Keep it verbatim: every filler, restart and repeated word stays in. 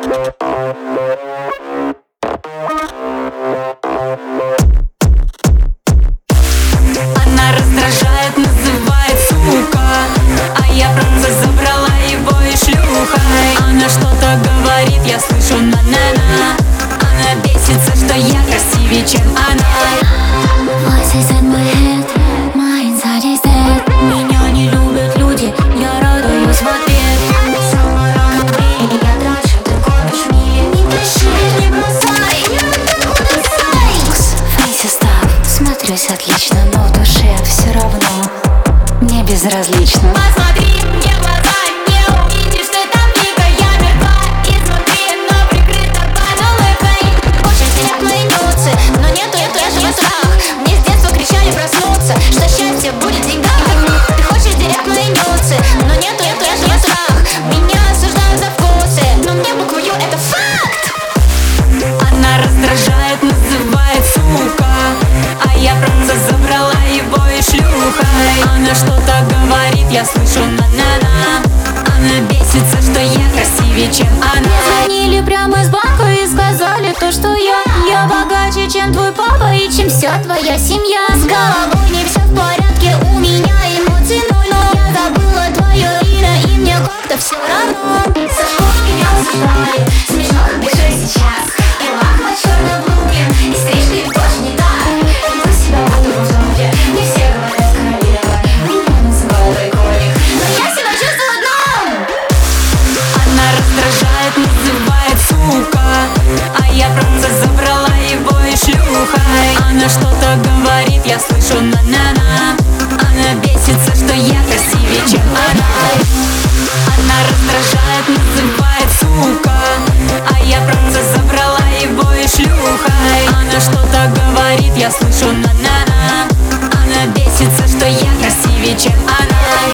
Она раздражает, называет сука, а я просто забрала его и шлюхой. Она что-то говорит, я слышу на-на-на. Она бесится, что я красивее, чем она. Voices in my head, my inside is dead. Меня не любят люди, я радуюсь в ответ. Самара внутри, я дрожу, ты копишь мне. Не дыши, не бросай, не бросай. Фейси став, смотрюсь отлично, но в душе все равно мне безразлично. Посмотри мне в глаза, не увидишь, что там дико. Я мертва изнутри, но прикрыта под улыбкой. Очень сидят мои нюцы, но нету, я тоже я страх. Мне с детства кричали проснуться, что счастье будет в деньгах. Ты хочешь терять мои нюцы, но нету, я тоже я страх. Меня осуждают за вкусы, но мне буквою это факт. Она раздражает, называет сука, а я просто забрала его и шлюхой. Она что-то говорит, я слышу на-на-на. Она бесится, что я красивее, чем она. Звонили прямо из банка и сказали то, что я Я богаче, чем твой папа и чем вся твоя семья. С головой не все в порядке, у меня эмоций ноль. Но я забыла твое имя и мне как-то все равно. Со школы меня осуждали, смешно как бежишь сейчас. И лахма черный блугин, и стрижка им тоже не так. Веду себя в этом зомби, не все говорят королева. Меня называют айконик, но я себя чувствую дном. Она раздражает, называет сука, а я просто забрала его и шлюхой. Она что-то говорит, я слышу на-на-на. Она бесится, что я красивее, чем она. Она раздражает, называет сука, а я просто забрала его и шлюхой. Она что-то говорит, я слышу на-на-на.